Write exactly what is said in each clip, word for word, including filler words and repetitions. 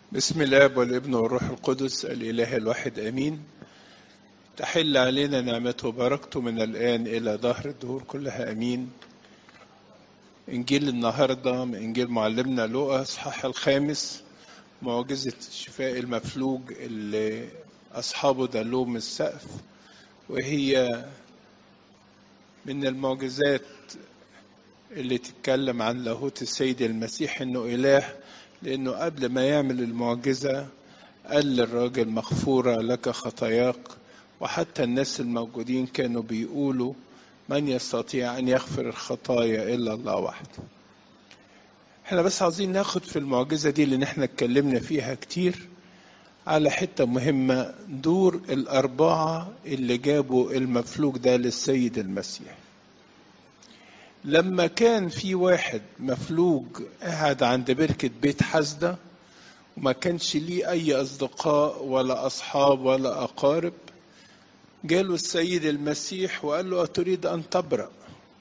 بسم الاب والابن والروح القدس الاله الواحد امين. تحل علينا نعمته وبركته من الان الى دهر الدهور كلها امين. انجيل النهارده من انجيل معلمنا لوقا اصحاح الخامس، معجزه شفاء المفلوج اللي اصحابه دلوه من السقف، وهي من المعجزات اللي تتكلم عن لاهوت السيد المسيح انه اله، لانه قبل ما يعمل المعجزه قال للراجل مغفورة لك خطاياك، وحتى الناس الموجودين كانوا بيقولوا من يستطيع أن يغفر الخطايا إلا الله وحده. احنا بس عاوزين ناخد في المعجزة دي اللي احنا اتكلمنا فيها كتير على حتة مهمة، دور الأربعة اللي جابوا المفلوج ده للسيد المسيح. لما كان في واحد مفلوج قاعد عند بركة بيت حسدة وما كانش ليه أي أصدقاء ولا أصحاب ولا أقارب، جاله السيد المسيح وقال له أتريد أن تبرأ؟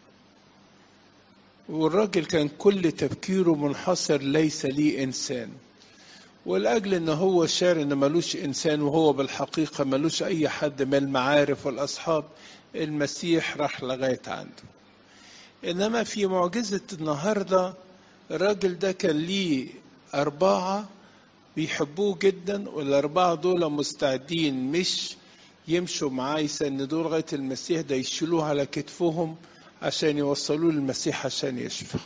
والراجل كان كل تفكيره منحصر ليس لي إنسان، والأجل إن هو شار إن ملوش إنسان، وهو بالحقيقة ملوش أي حد من المعارف والأصحاب. المسيح راح لغاية عنده. إنما في معجزة النهاردة الراجل ده كان ليه أربعة بيحبوه جدا، والأربعة دول مستعدين مش يمشوا معاه يسندوه لغاية المسيح، ده يشيلوه على كتفهم عشان يوصلوه للمسيح عشان يشفى.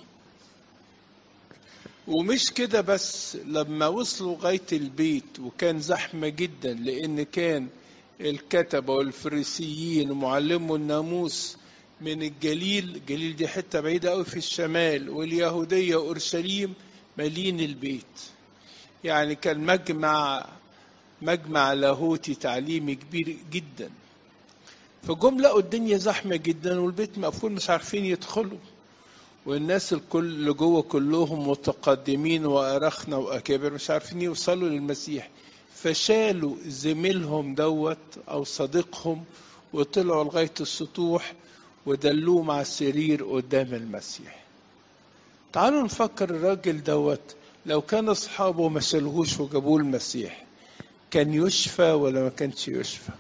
ومش كده بس، لما وصلوا لغاية البيت وكان زحمة جدا، لأن كان الكتبة والفريسيين ومعلموا الناموس من الجليل، الجليل دي حتة بعيدة قوي في الشمال، واليهودية وأورشليم مالين البيت. يعني كان مجمع مجمع لاهوتي تعليمي كبير جدا. فجم لقوا الدنيا زحمة جدا والبيت مقفول، مش عارفين يدخلوا، والناس الكل اللي جوه كلهم متقدمين وأرخنة وأكابر مش عارفين يوصلوا للمسيح. فشالوا زميلهم دوت أو صديقهم وطلعوا لغاية السطوح ودلوه مع السرير قدام المسيح. تعالوا نفكر الراجل دوت لو كان أصحابه ما شالهوش وجابوه المسيح، كان يشفى ولا ما كانش يشفى؟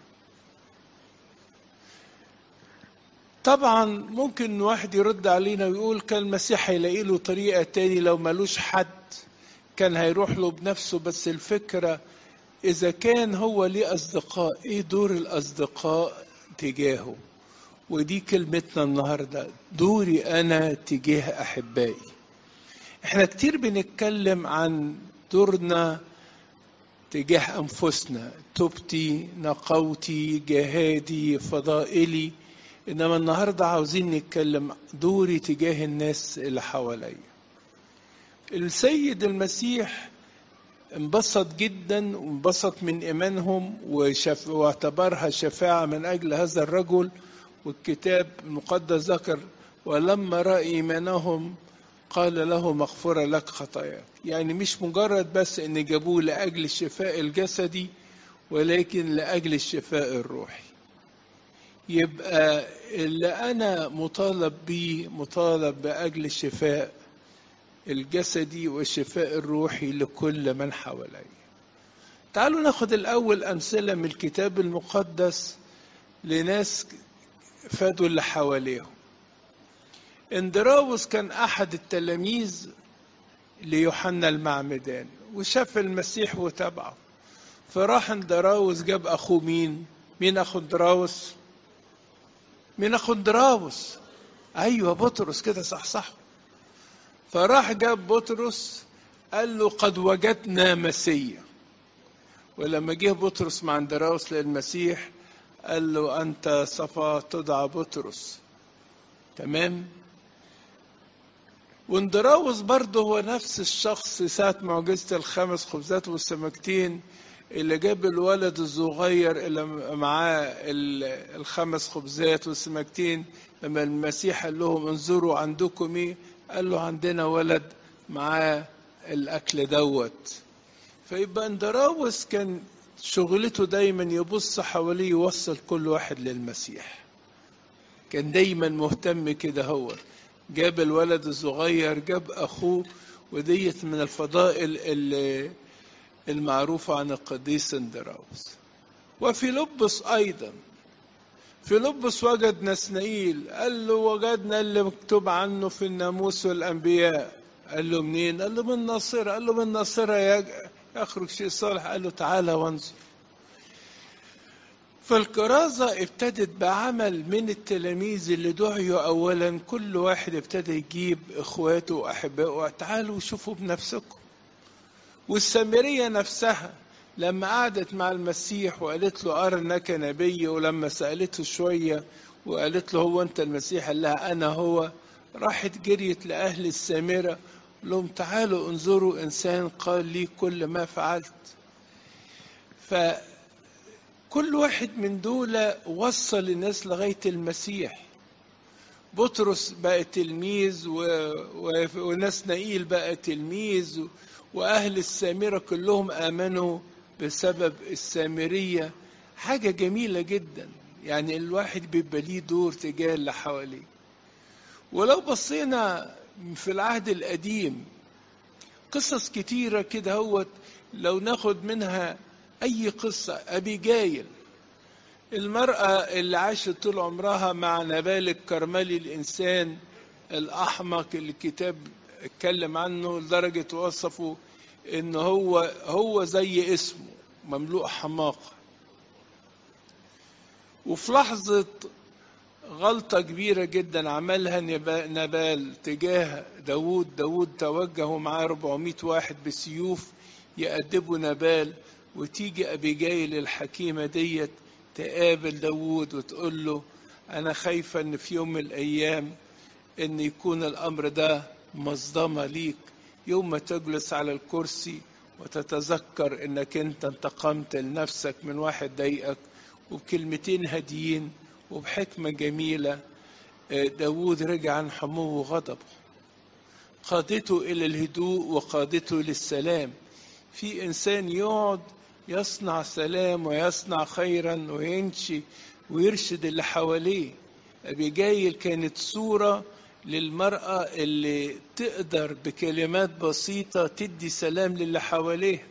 طبعا ممكن واحد يرد علينا ويقول كان المسيح هيلاقي له طريقة تاني، لو ملوش حد كان هيروح له بنفسه. بس الفكرة إذا كان هو ليه أصدقاء، إيه دور الأصدقاء تجاهه؟ ودي كلمتنا النهاردة، دوري أنا تجاه أحبائي. احنا كتير بنتكلم عن دورنا تجاه أنفسنا، توبتي، نقوتي، جهادي، فضائلي. إنما النهاردة عاوزين نتكلم دوري تجاه الناس اللي حواليا. السيد المسيح انبسط جدا وانبسط من إيمانهم وشف... واعتبرها شفاعة من أجل هذا الرجل. والكتاب المقدس ذكر ولما رأى إيمانهم قال له مغفورة لك خطاياك. يعني مش مجرد بس ان جابوه لأجل الشفاء الجسدي، ولكن لأجل الشفاء الروحي. يبقى اللي أنا مطالب بيه مطالب بأجل الشفاء الجسدي والشفاء الروحي لكل من حوالي. تعالوا ناخد الأول أمثلة من الكتاب المقدس لناس فادوا اللي حواليهم. اندراوس كان أحد التلاميذ ليوحنا المعمدان، وشاف المسيح وتبعه، فراح اندراوس جاب أخوه. مين؟ مين أخو اندراوس؟ مين أخو اندراوس؟ أيوة بطرس، كده صح صح. فراح جاب بطرس قال له قد وجدنا مسيا. ولما جه بطرس مع اندراوس للمسيح قال له أنت سوف تدعى بطرس. تمام؟ واندراوس برضه هو نفس الشخص ساعة معجزة الخمس خبزات والسمكتين، اللي جاب الولد الصغير اللي معاه الخمس خبزات والسمكتين. لما المسيح قال لهم انظروا عندكم ايه، قال له عندنا ولد معاه الاكل دوت. فيبقى اندراوس كان شغلته دايما يبص حواليه يوصل كل واحد للمسيح. كان دايما مهتم كده. هو جاب الولد الصغير، جاب أخوه، وديت من الفضائل اللي المعروفة عن القديس اندراوس. وفيلبس أيضا، فيلبس وجد نسنائيل، قال له وجدنا اللي مكتوب عنه في الناموس والأنبياء. قال له منين؟ قال له من ناصرة. قال له من ناصرة يخرج شيء صالح. قال له تعالى وانظر. فالكرازة ابتدت بعمل من التلاميذ اللي دعيوا أولا، كل واحد ابتدى يجيب إخواته وأحبائه، تعالوا شوفوا بنفسكم. والسامرية نفسها لما قعدت مع المسيح وقالت له أرنك نبي، ولما سألته شوية وقالت له هو أنت المسيح؟ قال لها أنا هو. راحت جريت لأهل السامرة لهم تعالوا انظروا إنسان قال لي كل ما فعلت. فكل واحد من دول وصل الناس لغاية المسيح. بطرس بقى تلميذ و... و... ونسنائيل بقى تلميذ، و... وأهل السامرة كلهم آمنوا بسبب السامرية. حاجة جميلة جدا، يعني الواحد بيبقى ليه دور تجاه اللي حواليه. ولو بصينا في العهد القديم قصص كتيرة كده، هو لو ناخد منها أي قصة، أبيجايل المرأة اللي عاشت طول عمرها مع نبال الكرملي، الإنسان الأحمق اللي الكتاب اتكلم عنه لدرجة وصفه إن هو هو زي اسمه مملوء حماقة. وفي لحظة غلطة كبيرة جدا عملها نبال تجاه داود، داود توجهوا معاه أربعمائة واحد بسيوف يأدبوا نبال، وتيجي أبيجايل الحكيمة ديت تقابل داود وتقول له أنا خايفة إن في يوم من الأيام إن يكون الأمر ده مصدمة ليك، يوم ما تجلس على الكرسي وتتذكر إنك أنت انتقمت لنفسك من واحد ضايقك. وبكلمتين هاديين وبحكمة جميلة داود رجع عن حمو وغضبه، قادته إلى الهدوء وقادته للسلام. في إنسان يقعد يصنع سلام ويصنع خيرا وينشي ويرشد اللي حواليه. أبيجايل كانت صورة للمرأة اللي تقدر بكلمات بسيطة تدي سلام للي حواليه.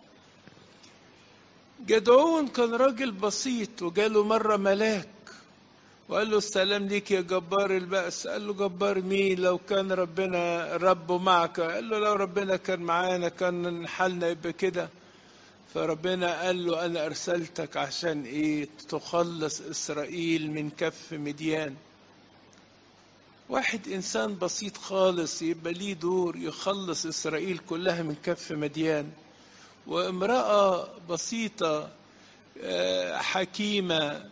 جدعون كان راجل بسيط وجاله مرة ملاك وقال له السلام ليك يا جبار البأس. قال له جبار مين؟ لو كان ربنا رب معك. قال له لو ربنا كان معانا كان حالنا يبقى كده. فربنا قال له أنا أرسلتك عشان إيه؟ تخلص إسرائيل من كف مديان. واحد إنسان بسيط خالص يبقى ليه دور يخلص إسرائيل كلها من كف مديان. وامرأة بسيطة حكيمة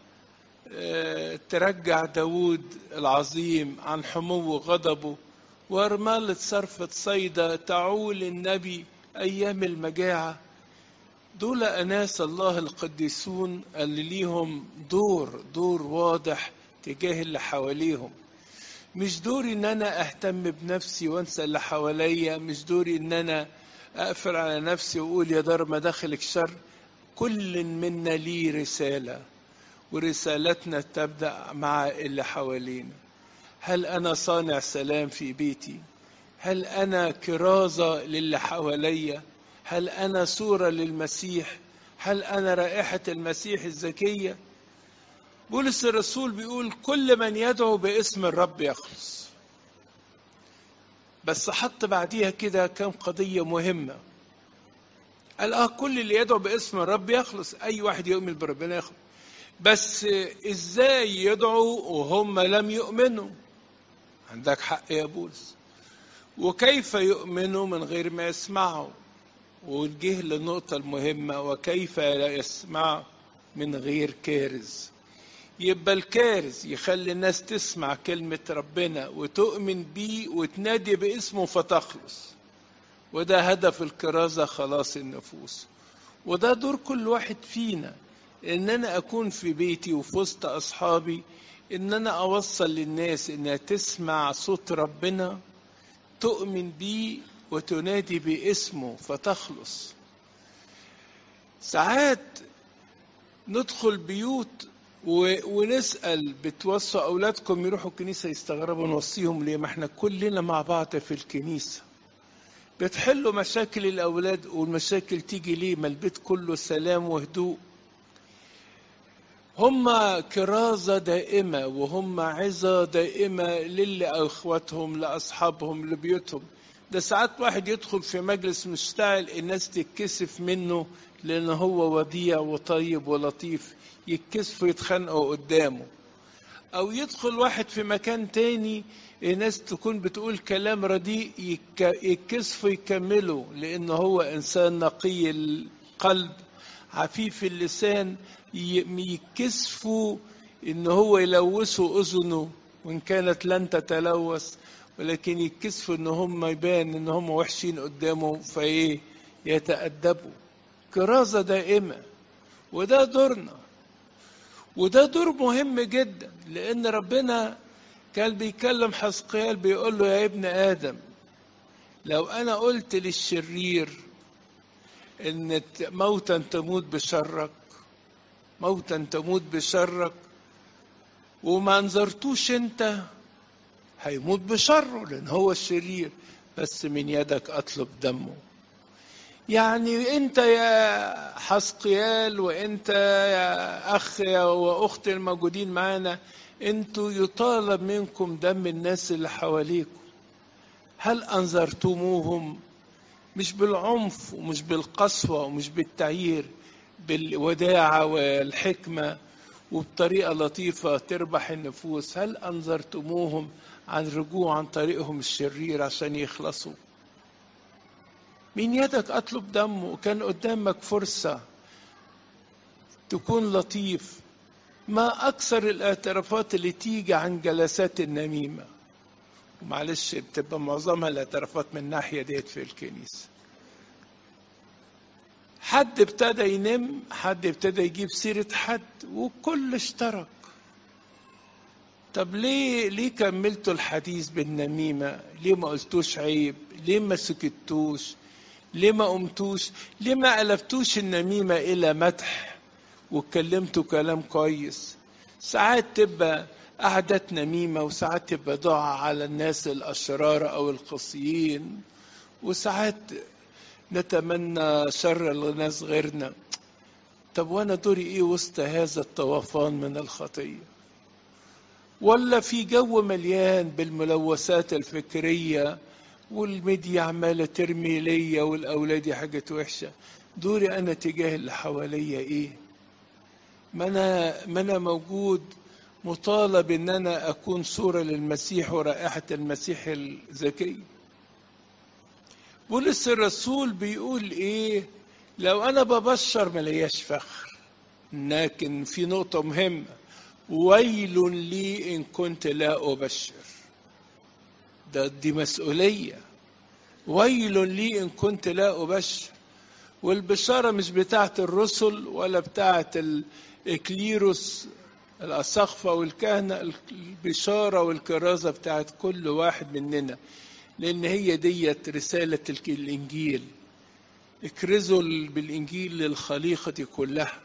ترجع داود العظيم عن حمو غضبه. وارملة صرفة صيدا تعول النبي أيام المجاعة. دول أناس الله القديسون اللي ليهم دور دور واضح تجاه اللي حواليهم. مش دوري ان انا اهتم بنفسي وانسى اللي حواليا، مش دوري ان انا اقفل على نفسي واقول يا دار ما دخلك شر. كل منا ليه رسالة، ورسالتنا تبدأ مع اللي حوالينا. هل انا صانع سلام في بيتي؟ هل انا كرازة للي حواليا؟ هل انا صورة للمسيح؟ هل انا رائحة المسيح الزكية؟ بولس الرسول بيقول كل من يدعو باسم الرب يخلص. بس حط بعديها كده كم قضية مهمة. قال اه كل اللي يدعو باسم الرب يخلص، اي واحد يؤمن بربنا يخلص. بس ازاي يدعوا وهم لم يؤمنوا؟ عندك حق يا بولس. وكيف يؤمنوا من غير ما يسمعوا؟ ونجيه للنقطة المهمة، وكيف لا يسمع من غير كارز؟ يبقى الكارز يخلي الناس تسمع كلمة ربنا وتؤمن بيه وتنادي باسمه فتخلص. وده هدف الكرازة، خلاص النفوس. وده دور كل واحد فينا، ان انا اكون في بيتي وفي وسط اصحابي، ان انا اوصل للناس انها تسمع صوت ربنا، تؤمن بيه وتنادي باسمه فتخلص. ساعات ندخل بيوت ونسأل بتوصوا أولادكم يروحوا الكنيسة، يستغربوا نوصيهم ليه؟ ما احنا كلنا مع بعض في الكنيسة. بتحلوا مشاكل الأولاد، والمشاكل تيجي ليه؟ ما البيت كله سلام وهدوء. هم كرازة دائمة وهم عظة دائمة للي أخواتهم لأصحابهم لبيوتهم. ده ساعات واحد يدخل في مجلس مشتعل الناس تتكسف منه لأنه هو وديع وطيب ولطيف، يتكسفوا يتخانقوا قدامه. أو يدخل واحد في مكان تاني الناس تكون بتقول كلام رديء، يتكسفوا يكملوا لأنه هو إنسان نقي القلب عفيف اللسان، يتكسفوا إن هو يلوثوا أذنه وإن كانت لن تتلوث، ولكن يتكسفوا إن هم يبان إن هم وحشين قدامه فإيه يتأدبوا. كرازة دائمة، وده دورنا، وده دور مهم جدا. لأن ربنا كان بيكلم حزقيال بيقول له يا ابن آدم، لو أنا قلت للشرير إن موتا تموت بشرك، موتا تموت بشرك، وما انظرتوش انت، هيموت بشره لأن هو الشرير، بس من يدك أطلب دمه. يعني انت يا حزقيال وانت يا اخ واخت الموجودين معانا، انتوا يطالب منكم دم الناس اللي حواليكم. هل انذرتموهم؟ مش بالعنف ومش بالقسوة ومش بالتعيير، بالوداعة والحكمة وبطريقة لطيفة تربح النفوس. هل انذرتموهم عن رجوع عن طريقهم الشرير عشان يخلصوا؟ من يدك أطلب دمه. كان قدامك فرصة تكون لطيف. ما أكثر الاعترافات اللي تيجي عن جلسات النميمة، ومعلش بتبقى معظمها الاعترافات من الناحية ديت في الكنيسة. حد ابتدى ينم، حد ابتدى يجيب سيرة حد، وكل اشترك. طب ليه ليه كملتوا الحديث بالنميمة؟ ليه ما قلتوش عيب؟ ليه ما سكتوش؟ ليه ما قمتوش؟ ليه ما قلبتوش النميمة إلى مدح واتكلمتوا كلام كويس؟ ساعات تبقى قعدات نميمة، وساعات تبقى دعاء على الناس الأشرار أو القاسيين، وساعات نتمنى شر الناس غيرنا. طب وأنا دوري إيه وسط هذا الطوفان من الخطية؟ ولا في جو مليان بالملوثات الفكرية والميديا عمالة ترمي ليا والأولاد حاجة وحشة، دوري أنا تجاه اللي حواليا إيه؟ ما أنا, ما أنا موجود مطالب إن أنا أكون صورة للمسيح ورائحة المسيح الزكي. بولس الرسول بيقول إيه؟ لو أنا ببشر ملياش فخر، لكن في نقطة مهمة: ويل لي إن كنت لا أبشر. ده دي مسؤولية. ويل لي إن كنت لا أبشر. والبشارة مش بتاعة الرسل ولا بتاعة الإكليروس الأساقفة والكهنة، البشارة والكرازة بتاعة كل واحد مننا، لأن هي ديت رسالة الإنجيل. اكرزوا بالإنجيل للخليقة كلها.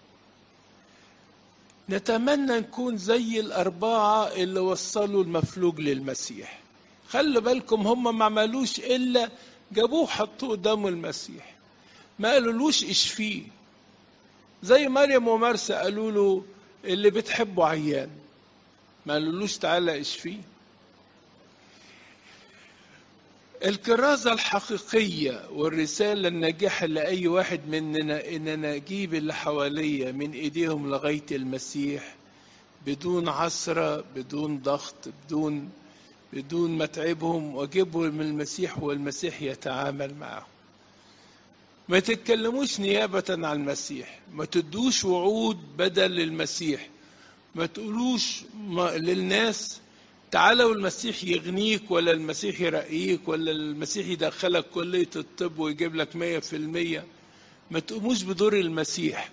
نتمنى نكون زي الأربعة اللي وصلوا المفلوج للمسيح. خلي بالكم هم ما عملوش إلا جابوه حطوه قدام المسيح، ما قالولوش اشفيه. زي مريم ومرسى قالوا له اللي بتحبه عيان، ما قالولوش تعالى اشفيه. الكرازة الحقيقية والرسالة الناجحة لأي واحد مننا إننا نجيب اللي حواليا من إيديهم لغاية المسيح بدون عثرة، بدون ضغط، بدون بدون ما تعبهم، واجيبهم من المسيح والمسيح يتعامل معهم. ما تتكلموش نيابة عن المسيح، ما تدوش وعود بدل المسيح، ما تقولوش للناس تعالوا المسيح يغنيك ولا المسيح يرقيك ولا المسيح يدخلك كلية الطب ويجيب لك مية في المية. ما تقوموش بدور المسيح،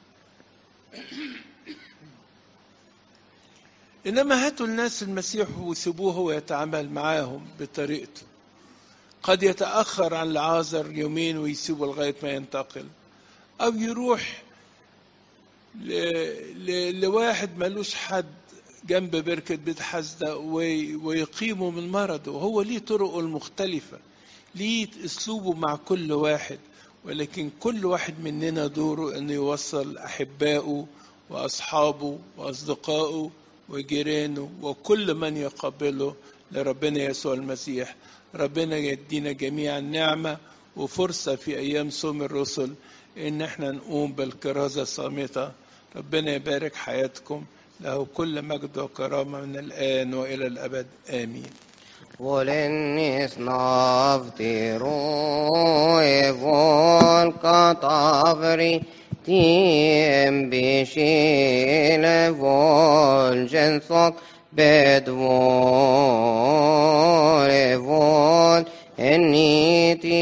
إنما هاتوا الناس المسيح وسيبوه هو يتعامل معاهم بطريقته. قد يتأخر عن العازر يومين ويسيبه لغاية ما ينتقل، أو يروح لواحد ملوش حد جنب بركة بيت حسدة ويقيمه من مرضه، وهو ليه طرقه المختلفة. ليه أسلوبه مع كل واحد، ولكن كل واحد مننا دوره أنه يوصل أحبائه وأصحابه وأصدقائه وجيرانه وكل من يقابله لربنا يسوع المسيح. ربنا يدينا جميعا نعمة وفرصة في أيام صوم الرسل إن احنا نقوم بالكرازة الصامتة. ربنا يبارك حياتكم، له كل مجد وكرامة من الآن وإلى الأبد آمين. Volennis navtiroi vol catavri tiem bishile vol gensok bedvole vol eniti